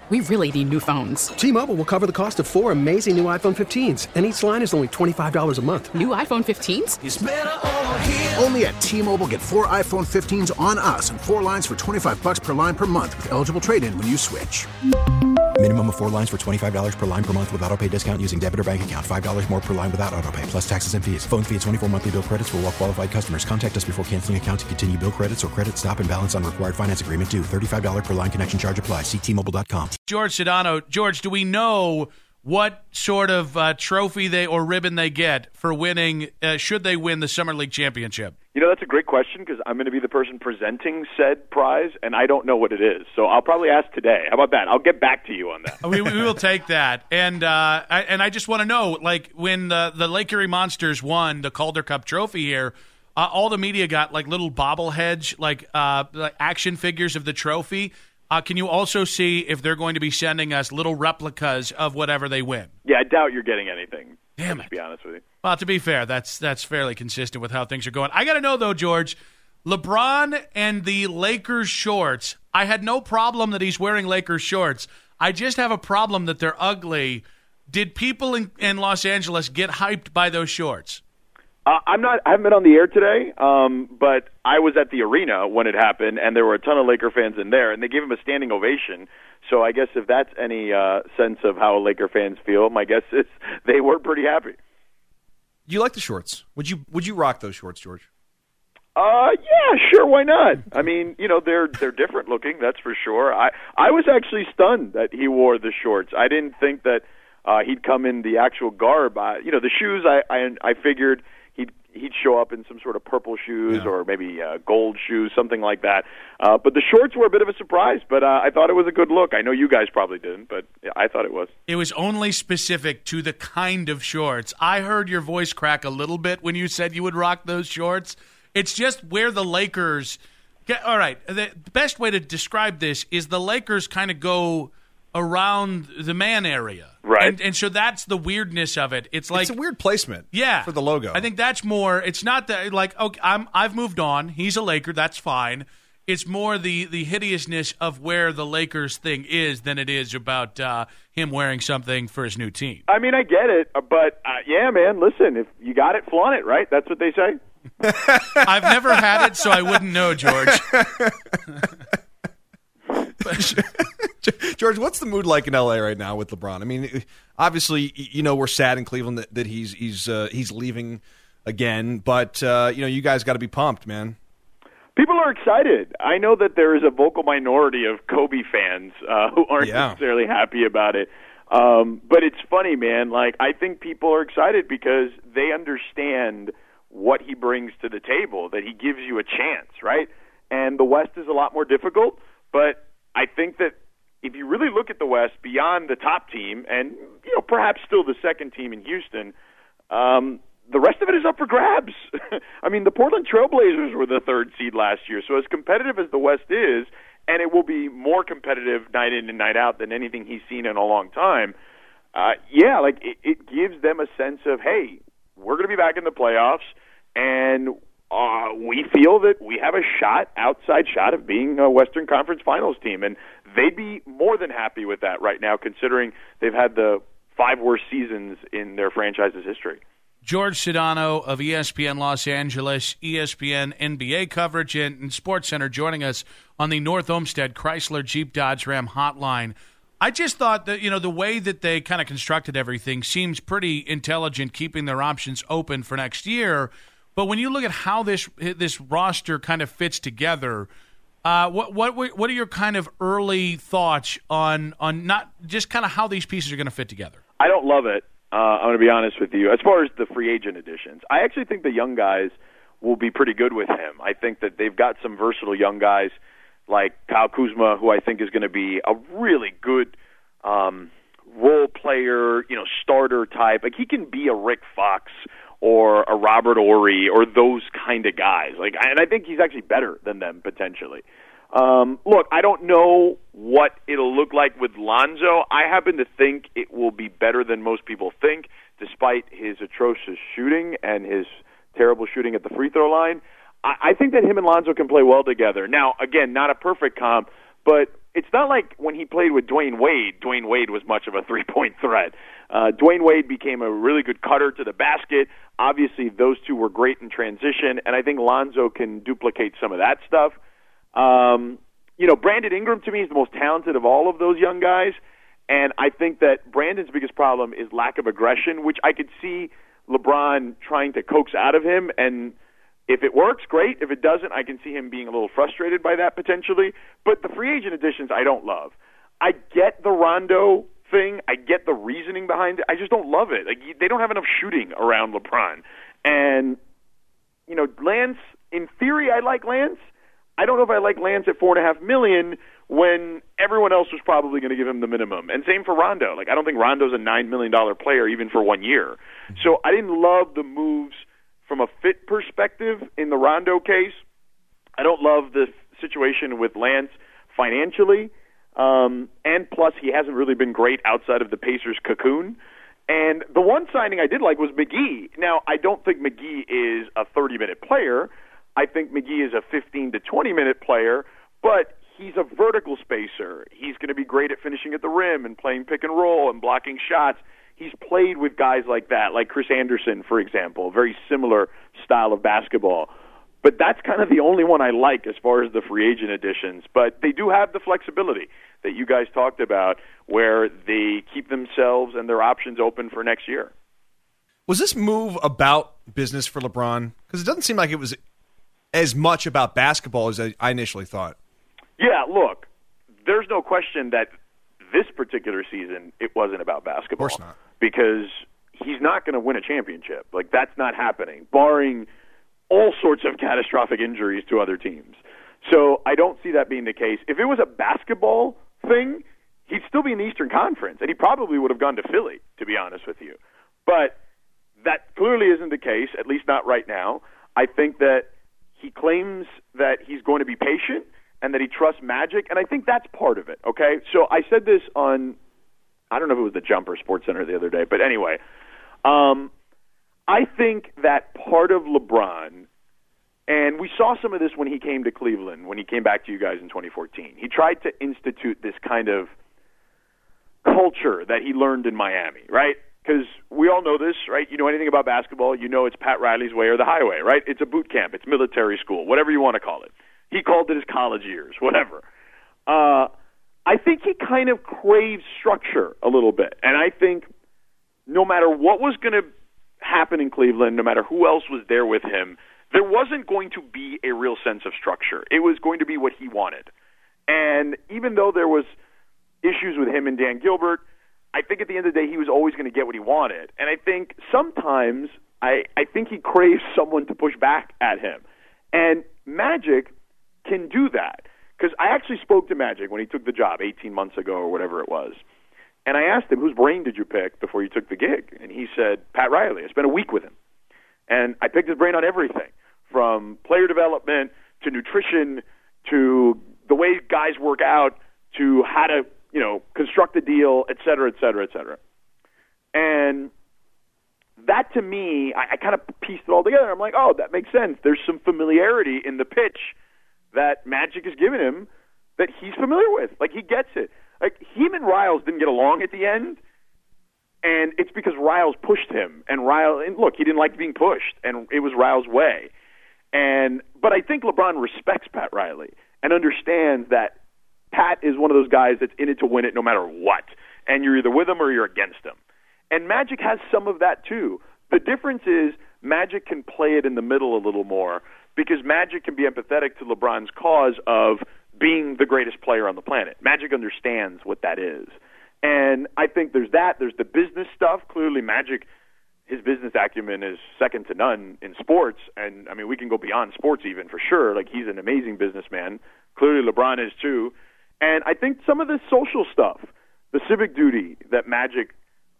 We really need new phones. T-Mobile will cover the cost of 4 amazing new iPhone 15s, and each line is only $25 a month. New iPhone 15s? It's better over here. Only at T-Mobile, get 4 iPhone 15s on us and 4 lines for $25 per line per month with eligible trade-in when you switch. Minimum of 4 lines for $25 per line per month with autopay discount using debit or bank account. $5 more per line without autopay, plus taxes and fees. Phone fee at 24 monthly bill credits for well-qualified customers. Contact us before canceling account to continue bill credits or credit stop and balance on required finance agreement due. $35 per line connection charge applies. See T-Mobile.com. George Sedano. George, do we know what sort of trophy or ribbon they get for winning, should they win the Summer League Championship? You know, that's a great question because I'm going to be the person presenting said prize, and I don't know what it is. So I'll probably ask today. How about that? I'll get back to you on that. We will take that. And I just want to know, like, when the Lake Erie Monsters won the Calder Cup trophy here, all the media got, like, little bobbleheads, like action figures of the trophy. Can you also see if they're going to be sending us little replicas of whatever they win? Yeah, I doubt you're getting anything. Damn it. To be honest with you. Well, to be fair, that's fairly consistent with how things are going. I got to know, though, George, LeBron and the Lakers shorts, I had no problem that he's wearing Lakers shorts. I just have a problem that they're ugly. Did people in Los Angeles get hyped by those shorts? I haven't been on the air today, but I was at the arena when it happened, and there were a ton of Laker fans in there, and they gave him a standing ovation. So I guess if that's any sense of how Laker fans feel, my guess is they were pretty happy. Do you like the shorts? Would you rock those shorts, George? Yeah, sure, why not? I mean, you know, they're different looking, that's for sure. I was actually stunned that he wore the shorts. I didn't think that he'd come in the actual garb. The shoes, I figured he'd show up in some sort of purple shoes or maybe gold shoes, something like that. But the shorts were a bit of a surprise, but I thought it was a good look. I know you guys probably didn't, but I thought it was. It was only specific to the kind of shorts. I heard your voice crack a little bit when you said you would rock those shorts. It's just where the Lakers – all right, the best way to describe this is the Lakers kind of go around the man area. Right. And so that's the weirdness of it. It's like it's a weird placement for the logo. I think that's more – it's not that like, okay, I've moved on. He's a Laker. That's fine. It's more the hideousness of where the Lakers thing is than it is about him wearing something for his new team. I mean, I get it, but yeah, man, listen, if you got it, flaunt it, right? That's what they say. I've never had it, so I wouldn't know, George. George, what's the mood like in LA right now with LeBron? I mean, obviously, we're sad in Cleveland that he's leaving again, but you guys got to be pumped, man. People are excited. I know that there is a vocal minority of Kobe fans who aren't necessarily happy about it. But it's funny, man. Like, I think people are excited because they understand what he brings to the table, that he gives you a chance, right? And the West is a lot more difficult, but I think that if you really look at the West beyond the top team and, perhaps still the second team in Houston, the rest of it is up for grabs. I mean, the Portland Trailblazers were the third seed last year, so as competitive as the West is, and it will be more competitive night in and night out than anything he's seen in a long time, it gives them a sense of, hey, we're going to be back in the playoffs, and we feel that we have a outside shot of being a Western Conference Finals team, and they'd be more than happy with that right now, considering they've had the 5 worst seasons in their franchise's history. George Sedano of ESPN Los Angeles, ESPN NBA coverage, and SportsCenter joining us on the North Olmsted Chrysler Jeep Dodge Ram hotline. I just thought that, the way that they kind of constructed everything seems pretty intelligent, keeping their options open for next year. But when you look at how this roster kind of fits together, what are your kind of early thoughts on not just kind of how these pieces are going to fit together? I don't love it. I'm going to be honest with you. As far as the free agent additions, I actually think the young guys will be pretty good with him. I think that they've got some versatile young guys like Kyle Kuzma, who I think is going to be a really good role player, starter type. Like, he can be a Rick Fox or a Robert Horry or those kind of guys. And I think he's actually better than them potentially. Look, I don't know what it'll look like with Lonzo. I happen to think it will be better than most people think, despite his atrocious shooting and his terrible shooting at the free throw line. I think that him and Lonzo can play well together. Now, again, not a perfect comp, but it's not like when he played with Dwayne Wade was much of a three-point threat. Dwayne Wade became a really good cutter to the basket. Obviously, those two were great in transition, and I think Lonzo can duplicate some of that stuff. Brandon Ingram, to me, is the most talented of all of those young guys, and I think that Brandon's biggest problem is lack of aggression, which I could see LeBron trying to coax out of him, and if it works, great. If it doesn't, I can see him being a little frustrated by that potentially. But the free agent additions I don't love. I get the Rondo thing. I get the reasoning behind it. I just don't love it. Like, they don't have enough shooting around LeBron. And, Lance, in theory, I like Lance. I don't know if I like Lance at $4.5 million when everyone else was probably going to give him the minimum. And same for Rondo. Like, I don't think Rondo's a $9 million player even for 1 year. So I didn't love the moves from a fit perspective in the Rondo case. I don't love the situation with Lance financially. And plus, he hasn't really been great outside of the Pacers' cocoon. And the one signing I did like was McGee. Now, I don't think McGee is a 30-minute player. I think McGee is a 15 to 20-minute player, but he's a vertical spacer. He's going to be great at finishing at the rim and playing pick and roll and blocking shots. He's played with guys like that, like Chris Anderson, for example, very similar style of basketball. But that's kind of the only one I like as far as the free agent additions. But they do have the flexibility that you guys talked about where they keep themselves and their options open for next year. Was this move about business for LeBron? Because it doesn't seem like it was as much about basketball as I initially thought. Yeah, look, there's no question that this particular season it wasn't about basketball. Of course not. Because he's not going to win a championship. Like, that's not happening, barring all sorts of catastrophic injuries to other teams. So I don't see that being the case. If it was a basketball thing, he'd still be in the Eastern Conference, and he probably would have gone to Philly, to be honest with you. But that clearly isn't the case, at least not right now. I think that he claims that he's going to be patient and that he trusts Magic, and I think that's part of it, okay? So I said this on, I don't know if it was the Jumper Sports Center the other day, but anyway, I think that part of LeBron, and we saw some of this when he came to Cleveland, when he came back to you guys in 2014. He tried to institute this kind of culture that he learned in Miami, right? Because we all know this, right? You know anything about basketball, you know it's Pat Riley's way or the highway, right? It's a boot camp, it's military school, whatever you want to call it. He called it his college years, whatever. I think he kind of craves structure a little bit. And I think no matter what was going to happen in Cleveland, no matter who else was there with him, there wasn't going to be a real sense of structure. It was going to be what he wanted. And even though there was issues with him and Dan Gilbert, I think at the end of the day he was always going to get what he wanted. And I think sometimes I think he craves someone to push back at him. And Magic can do that. Because I actually spoke to Magic when he took the job 18 months ago or whatever it was. And I asked him, whose brain did you pick before you took the gig? And he said, Pat Riley. I spent a week with him. And I picked his brain on everything, from player development to nutrition to the way guys work out to how to, construct a deal, et cetera, et cetera, et cetera. And that, to me, I kind of pieced it all together. I'm like, oh, that makes sense. There's some familiarity in the pitch that Magic has given him that he's familiar with. Like, he gets it. Like, him and Riles didn't get along at the end, and it's because Riles pushed him. And look, he didn't like being pushed, and it was Riles' way. But I think LeBron respects Pat Riley and understands that Pat is one of those guys that's in it to win it no matter what, and you're either with him or you're against him. And Magic has some of that too. The difference is Magic can play it in the middle a little more because Magic can be empathetic to LeBron's cause of being the greatest player on the planet. Magic understands what that is. And I think there's that. There's the business stuff. Clearly Magic, his business acumen is second to none in sports. And, I mean, we can go beyond sports even for sure. Like, he's an amazing businessman. Clearly LeBron is too. And I think some of the social stuff, the civic duty that Magic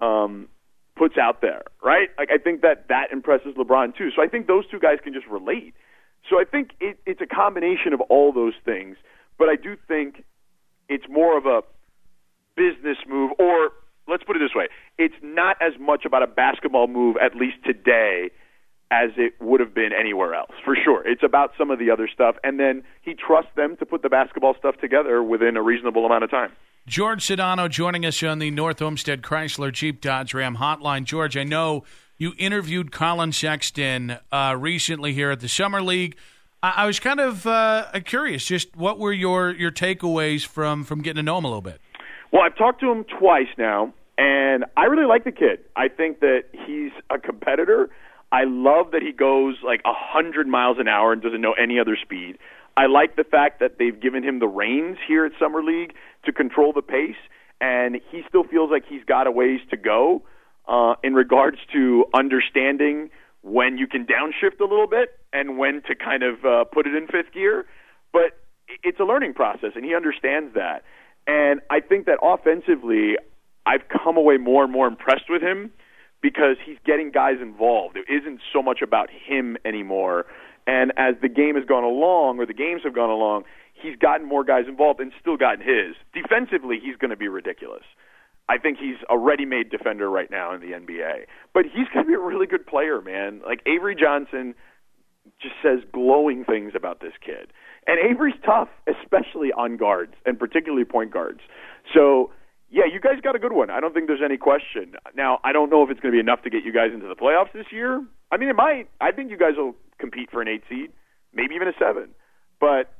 puts out there, right? Like, I think that impresses LeBron too. So I think those two guys can just relate. So I think it's a combination of all those things. But I do think it's more of a business move, or let's put it this way, it's not as much about a basketball move, at least today, as it would have been anywhere else, for sure. It's about some of the other stuff, and then he trusts them to put the basketball stuff together within a reasonable amount of time. George Sedano joining us on the North Olmsted Chrysler Jeep Dodge Ram hotline. George, I know you interviewed Colin Sexton recently here at the Summer League. I was kind of curious, just what were your takeaways from getting to know him a little bit? Well, I've talked to him twice now, and I really like the kid. I think that he's a competitor. I love that he goes like 100 miles an hour and doesn't know any other speed. I like the fact that they've given him the reins here at Summer League to control the pace, and he still feels like he's got a ways to go in regards to understanding when you can downshift a little bit and when to kind of put it in fifth gear. But it's a learning process, and he understands that. And I think that offensively, I've come away more and more impressed with him because he's getting guys involved. It isn't so much about him anymore. And as the game has gone along, or the games have gone along, he's gotten more guys involved and still gotten his. Defensively, he's going to be ridiculous. I think he's a ready-made defender right now in the NBA. But he's going to be a really good player, man. Like, Avery Johnson just says glowing things about this kid. And Avery's tough, especially on guards, and particularly point guards. So, yeah, you guys got a good one. I don't think there's any question. Now, I don't know if it's going to be enough to get you guys into the playoffs this year. I mean, it might. I think you guys will compete for an 8 seed, maybe even a 7. But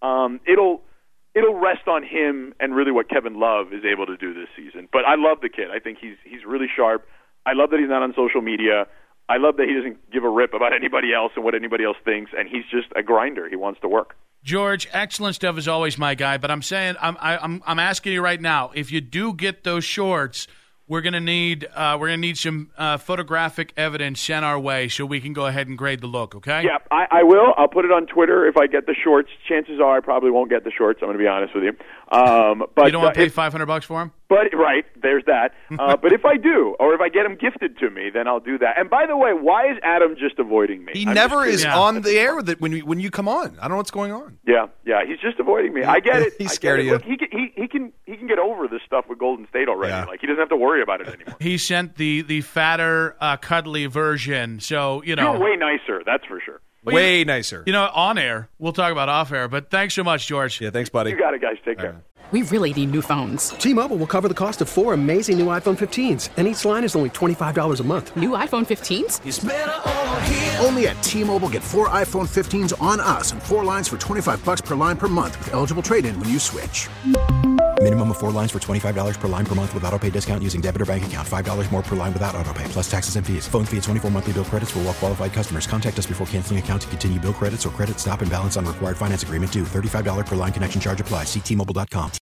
it'll rest on him and really what Kevin Love is able to do this season. But I love the kid. I think he's really sharp. I love that he's not on social media. I love that he doesn't give a rip about anybody else and what anybody else thinks, and he's just a grinder. He wants to work. George, excellent stuff is always my guy, but I'm saying I'm asking you right now, if you do get those shorts, we're gonna need some photographic evidence sent our way so we can go ahead and grade the look. Okay? Yeah, I will. I'll put it on Twitter if I get the shorts. Chances are I probably won't get the shorts. I'm going to be honest with you. But you don't want to pay $500 for them? But right, there's that. But if I do, or if I get them gifted to me, then I'll do that. And by the way, why is Adam just avoiding me? He never is on the air with it when you come on. I don't know what's going on. Yeah, he's just avoiding me. I get it. He's scared of you. Look, he can get over this stuff with Golden State already. Yeah. Like, he doesn't have to worry about it anymore. He sent the fatter, cuddly version. So you're way nicer. That's for sure. Way nicer. On air. We'll talk about off air. But thanks so much, George. Yeah, thanks, buddy. You got it, guys. Take care. We really need new phones. T-Mobile will cover the cost of 4 amazing new iPhone 15s, and each line is only $25 a month. New iPhone 15s? It's better over here. Only at T-Mobile, get 4 iPhone 15s on us and 4 lines for $25 per line per month with eligible trade-in when you switch. Minimum of 4 lines for $25 per line per month with autopay discount using debit or bank account. $5 more per line without autopay, plus taxes and fees. Phone fee at 24 monthly bill credits for well-qualified customers. Contact us before canceling account to continue bill credits or credit stop and balance on required finance agreement due. $35 per line connection charge applies. See T-Mobile.com.